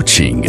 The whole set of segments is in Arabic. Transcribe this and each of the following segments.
كوتشينج.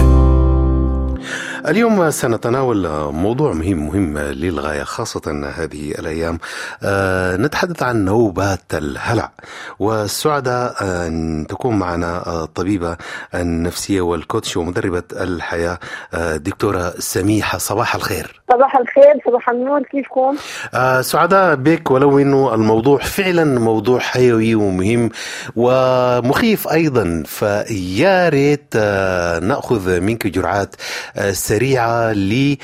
اليوم سنتناول موضوع مهم للغاية، خاصة هذه الأيام. نتحدث عن نوبات الهلع، والسعداء أن تكون معنا الطبيبة النفسية والكوتش ومدربة الحياة دكتورة سميحة. صباح الخير. صباح الخير، صباح النور، كيفكم؟ سعداء بك، ولو أنه الموضوع فعلا موضوع حيوي ومهم ومخيف أيضا، فيا ريت نأخذ منك جرعات سريعة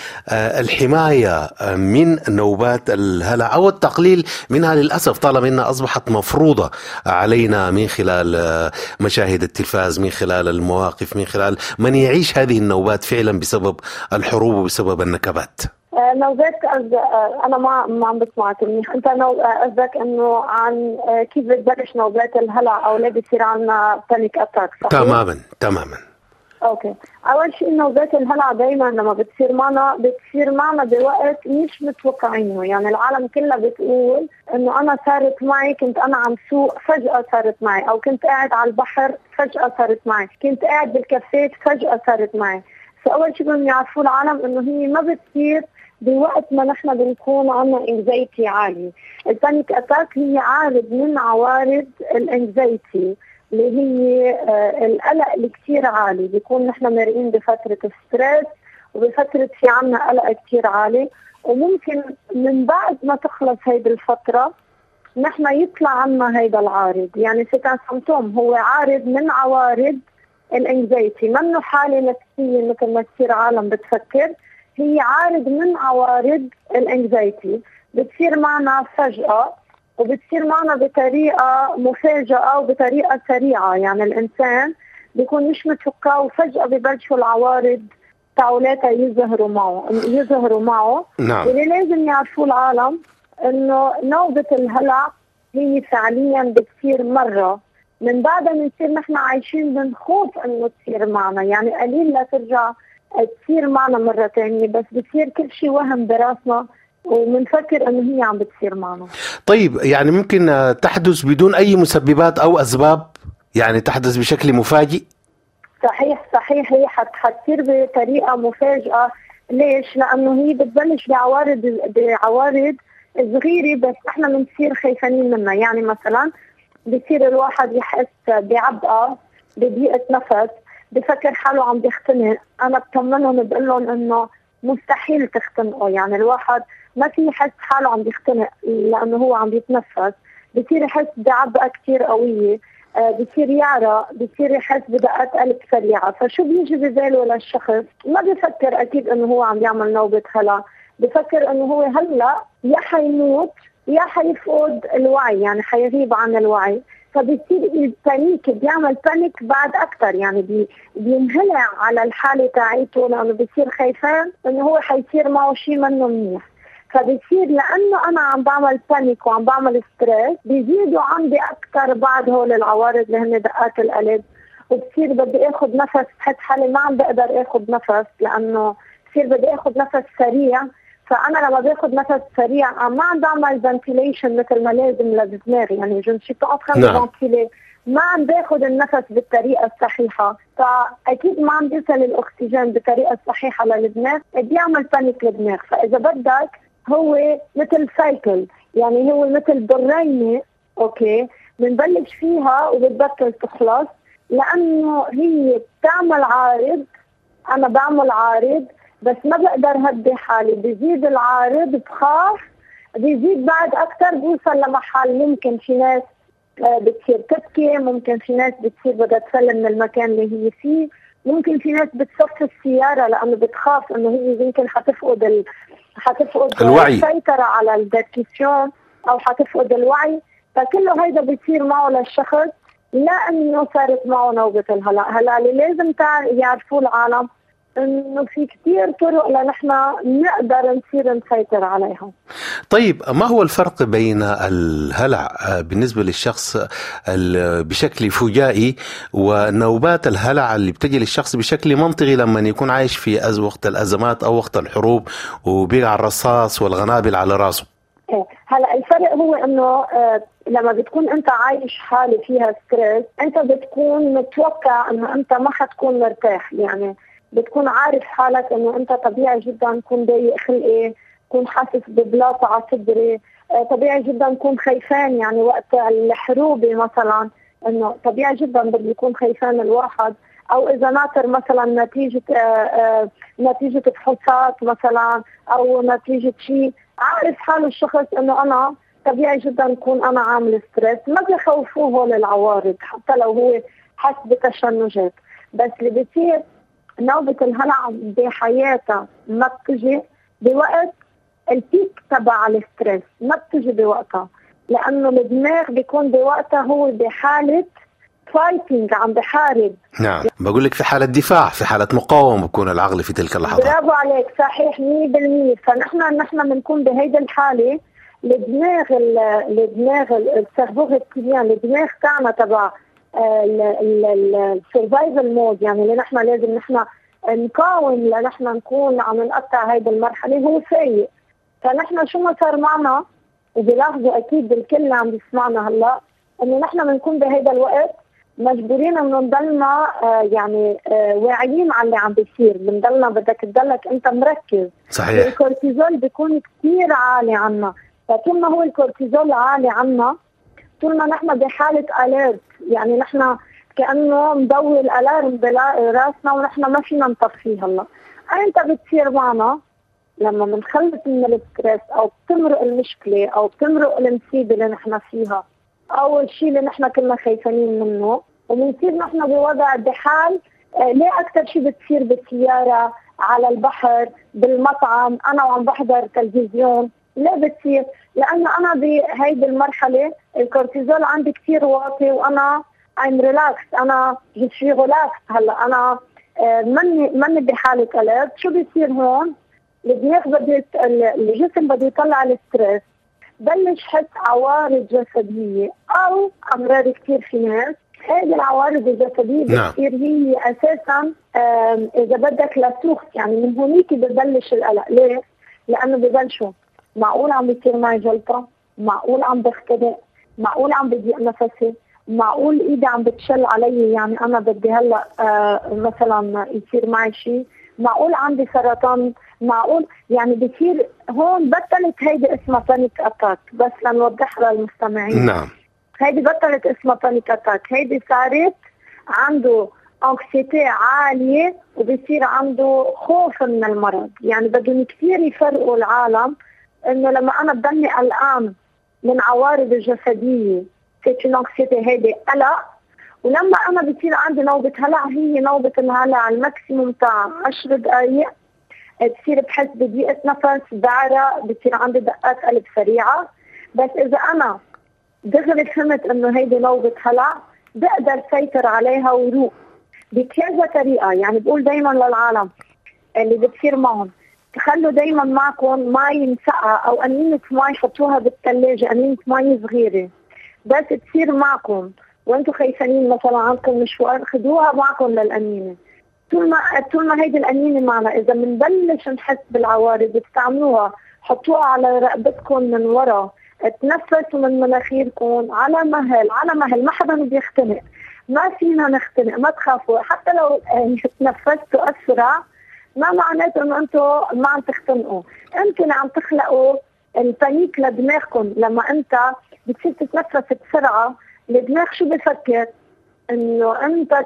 للحماية من نوبات الهلع أو التقليل منها، للأسف طالما أنها أصبحت مفروضة علينا من خلال مشاهد التلفاز، من خلال المواقف، من خلال من يعيش هذه النوبات فعلا بسبب الحروب وبسبب النكبات. نوبات أنا ما عم بسمعك منيح. أنت قصدك إنه عن كيف بتبلش نوبات الهلع أو ليه بيصير عنا بانيك أتاك، صحيح؟ تماما. اوكي، اول شيء نوبات الهلع دائما لما بتصير معنا بوقت مش متوقعينه. يعني العالم كلها بتقول انه انا صارت معي، كنت انا عم سوق فجأة صارت معي، او كنت قاعد على البحر فجأة صارت معي، كنت قاعد بالكافيه فجأة صارت معي. فاول شيء بدهم يعرفوا العالم انه هي ما بتصير بوقت ما نحن بنكون عنا انكزايتي عالي. البانيك اتاك هي عارض من عوارض الانكزايتي اللي هي القلق اللي كتير عالي. بيكون نحن مرقين بفترة ستريس وبفترة في عنا قلق كتير عالي، وممكن من بعد ما تخلص هيدي الفترة نحن يطلع عنا هيدا العارض. يعني سيكون سمتوم هو عارض من عوارض الانكزايتي، منه حالة نفسية مثل ما كتير عالم بتفكر، هي عارض من عوارض الانكزايتي. بتصير معنا فجأة وبتصير معنا بطريقة مفاجئة وبطريقة سريعة. يعني الإنسان بيكون مش متوقع وفجأة ببلشوا العوارض تاولاتها يظهروا معه. نعم. اللي لازم يعرفوا العالم إنه نوبة الهلع هي فعليا بتصير مرة، من بعدها بنصير نحن عايشين بنخوف إنه تصير معنا. يعني قليل لا ترجع تصير معنا مرة تانية، بس بتصير كل شيء وهم براسنا ومنفكر انه هي عم بتصير معنا. طيب، يعني ممكن تحدث بدون اي مسببات او اسباب، يعني تحدث بشكل مفاجئ؟ صحيح، هي حتصير بطريقه مفاجئه. ليش؟ لانه هي بتبلش بعوارض صغيره بس احنا بنصير خايفين منها. يعني مثلا بصير الواحد يحس بعبئه، بضيقه نفس، بفكر حاله عم بيختنق. انا بطمنهم بقول لهم انه مستحيل تختنقوا. يعني الواحد ما في يحس حاله عم بيختنق لانه هو عم بيتنفس. بصير يحس بعبئه كثير قويه، بصير يعرق، بصير يحس بدقات قلب سريعه. فشو بيجي بباله للشخص؟ ما بفكر اكيد انه هو عم يعمل نوبه هلع، بفكر انه هو هلا يا حيموت يا حيفقد الوعي، يعني حيغيب عن الوعي. فبيصير البانيك، بيعمل بانيك بعد اكثر. يعني بينهلع على الحاله تاعيته لانه بيصير خايفان انه هو حيصير معه شيء منه منيح. فبصير لانه انا عم بعمل بانيك وعم بعمل ستريس، بيزيدوا عندي اكثر بعد هول العوارض اللي هن دقات القلب. وبصير بدي اخذ نفس، بحس حالي ما عم بقدر اخذ نفس لانه بصير بدي اخذ نفس سريع. فانا لما باخذ نفس سريع ما عم بعمل فنتيليشن مثل ما لازم للدماغ. يعني جو نشي فنتيلي، ما عم باخذ النفس بالطريقه الصحيحه، فاكيد ما عم بيوصل الاكسجين بالطريقه الصحيحه للدماغ، بيعمل بانيك للدماغ. فاذا بدك هو مثل سايكل، يعني هو مثل برينه، اوكي، بنبلش فيها وبتبطل تخلص. لانه هي بتعمل عارض، انا بعمل عارض بس ما بقدر هدي حالي، بيزيد العارض، بخاف، بيزيد بعد اكثر، بوصل لمحل ممكن في ناس بتصير تبكي، ممكن في ناس بتصير بدها تسلم من المكان اللي هي فيه، ممكن في ناس بتصفي السياره لانه بتخاف انه هي يمكن حتفقد الوعي، السيطره على الديركسيون او حتفقد الوعي. فكله هيدا بيصير معه للشخص لانه صارت معه نوبه الهلع. هلا اللي لازم يعرفوا العالم انه في كثير طرق لنحن نقدر نصير نسيطر عليها. طيب، ما هو الفرق بين الهلع بالنسبة للشخص بشكل فجائي ونوبات الهلع اللي بتجي للشخص بشكل منطقي لما يكون عايش في وقت الأزمات أو وقت الحروب وبيقع الرصاص والغنابل على راسه؟ هلا الفرق هو انه لما بتكون انت عايش حالة فيها ستريس، انت بتكون متوقع انه انت ما حتكون مرتاح، يعني بتكون عارف حالك انه انت طبيعي جدا تكون ضايق خلقي، تكون حاسس ببلاطة على صدري، طبيعي جدا تكون خايفان، يعني وقت الحروبة مثلا انه طبيعي جدا بده يكون خايفان الواحد، او اذا ناطر مثلا نتيجة فحوصات مثلا او نتيجة شيء، عارف حاله الشخص انه انا طبيعي جدا يكون انا عامل ستريس. ما بيخوفوه هول العوارض حتى لو هو حس بتشنجات، بس اللي بصير نوبة الهلع بحياتها ما بتجي بوقت البيك تبع الستريس، ما بتجي بوقتها، لانه الدماغ بيكون بوقتها هو بحالة فايتنج، عم بحارب. نعم، بقول لك في حالة دفاع، في حالة مقاومة بكون العقل في تلك اللحظات. برافو عليك، صحيح 100%. فنحن بنكون بهيدا الحالة، الدماغ السيرفو ريبتيليان، الدماغ تاعنا تبع السرفايفل مود، يعني اللي نحن لازم نحن نقاوم لنحن نكون عم نقطع هيدي المرحلة، هو سيء. فنحن شو ما صار معنا، وبيلاحظوا اكيد الكل عم بيسمعنا هلا، انه نحن بنكون بهيدا الوقت مجبورين انه نضلنا واعيين على اللي عم بيصير، بنضلنا بدك تضلك انت مركز. صحيح. الكورتيزول بيكون كثير عالي عنا، فطول ما هو الكورتيزول عالي عنا، طول ما نحن بحالة اليرت، يعني نحن كأنه مضوي الالارم براسنا ونحن ما فينا نطفيه. هلا انت بتصير معنا لما بنخلص من الستريس او بتمرق المشكلة او بتمرق المصيبة اللي نحن فيها او الشيء اللي نحن كنا خايفين منه، وبنصير نحن بوضع بحال ليه اكثر شيء بتصير بالسيارة، على البحر، بالمطعم، انا وعم بحضر تلفزيون. ليه بتصير؟ لانه انا بهيدي المرحلة الكورتيزول عندي كثير واطي، وانا I'm relaxed، انا جسمي ريلاكس. هلا انا مني بحالة اليرت. شو بيصير هون؟ الدماغ الجسم بده يطلع الستريس، بلش حس عوارض جسدية أو أمراض كثير في ناس. هذه العوارض الجسدية بتصير هي أساسا إذا بدك لسوخ، يعني من هونيك ببلش القلق. ليه؟ لأنه ببلشوا معقول عم بيصير معي جلطة، معقول عم بختنق، معقول عم بضيق نفسي، معقول إيدي عم بتشل علي، يعني أنا بدي هلأ مثلا يصير معي شيء، معقول عندي سرطان، معقول. يعني بصير هون بطلت هيدي اسمها بانيك اتاك، بس لنوضحها للمستمعين. نعم، هيدي بطلت اسمها بانيك اتاك، هيدي صارت عنده انكسيتي عالية وبصير عنده خوف من المرض. يعني بدهم كثير يفرقوا العالم انه لما انا بضلني قلقان من عوارض الجسدية سيت انكسيتي، هيدي قلق، ولما انا بصير عندي نوبة هلع، هي نوبة الهلع الماكسيموم تاع 10 دقائق، بصير بحس بضيقة نفس، بعرق، بصير عندي دقات قلب سريعة. بس إذا أنا دغري فهمت إنه هيدي نوبة هلع، بقدر سيطر عليها وروق بكذا طريقة. يعني بقول دايما للعالم اللي بتصير معهم، تخلوا دايما معكم مي مسقعة أو أنينة مي، حطوها بالثلاجة، أنينة مي صغيرة بس تصير معكم وأنتم خايفين مثلا عندكم مشوار، خدوها معكم للأنينة. طول ما هيدي الأنينة معنا، إذا بنبلش نحس بالعوارض بتستعملوها، حطوها على رقبتكم من ورا، تنفسوا من مناخيركم على مهل على مهل، ما حدا بيختنق، ما فينا نختنق، ما تخافوا. حتى لو تنفستوا أسرع ما معناته إنه أنتم ما عم تختنقوا، أنتم عم تخلقوا البانيك لدماغكم. لما أنت بتصير تتنفس بسرعة، الدماغ شو بفكر؟ انه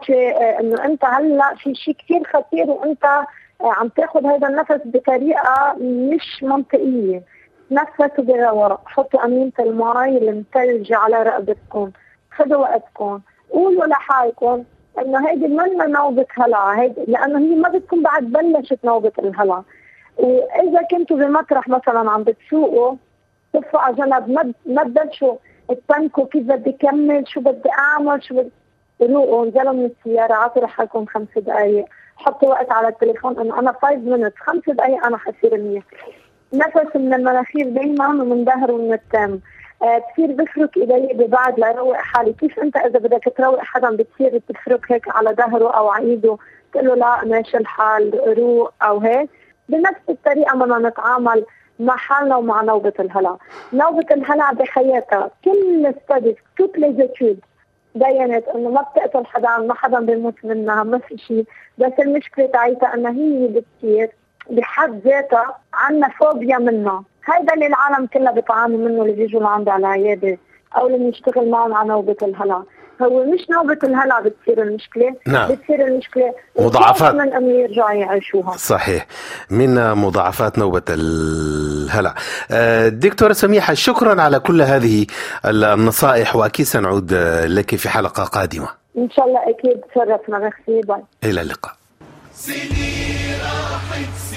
انت هلا في شيء كثير خطير، وانت عم تاخذ هذا النفس بطريقه مش منطقيه. تنفسوا برواق، حطوا انينه المي المثلجه على رقبتكم، خذوا وقتكم، قولوا لحالكم انه هيدي منا نوبه هلع، هيدي لانه هي ما بتكون بعد بلشت نوبه الهلع. واذا كنتوا بمطرح مثلا عم بتسوقوا، صفوا على جنب، ما تبلشوا تبنكوا كيف بدي كمل، شو بدي اعمل، شو بدي. روقوا، انزلوا من السيارة، عطوا لحالكم 5 دقايق، حطوا وقت على التليفون انه انا 5 minutes، 5 دقايق انا حصير منيح. نفس من المناخير دايما ومن ظهر ومن التم. بصير بفرك ايدي ببعض لروق حالي. كيف انت اذا بدك تروق حدا بتصير تفرك هيك على ظهره او على ايده، تقول له لا ماشي الحال روق او هيك. بنفس الطريقة بدنا نتعامل مع حالنا ومع نوبة الهلع. نوبة الهلع بحياتها كل ستاديز توت لي études بينت انه ما بتقتل حدا، ما حدا بيموت منها، ما في شيء، بس المشكلة تاعتها انها هي بتصير بحد ذاتها عنا فوبيا منها. هيدا اللي العالم كلها بتعاني منه اللي بيجوا لعندي على العيادة او اللي بنشتغل معهم على نوبة الهلع. هو مش نوبة الهلع بتصير المشكلة، نعم. بتصير المشكلة مضاعفات من أن يرجعوا يعيشوها. صحيح، من مضاعفات نوبة الهلع. دكتورة سميحة، شكرا على كل هذه النصائح، وأكيد سنعود لك في حلقة قادمة إن شاء الله. أكيد تشرفنا. ميرسي. باي. إلى اللقاء.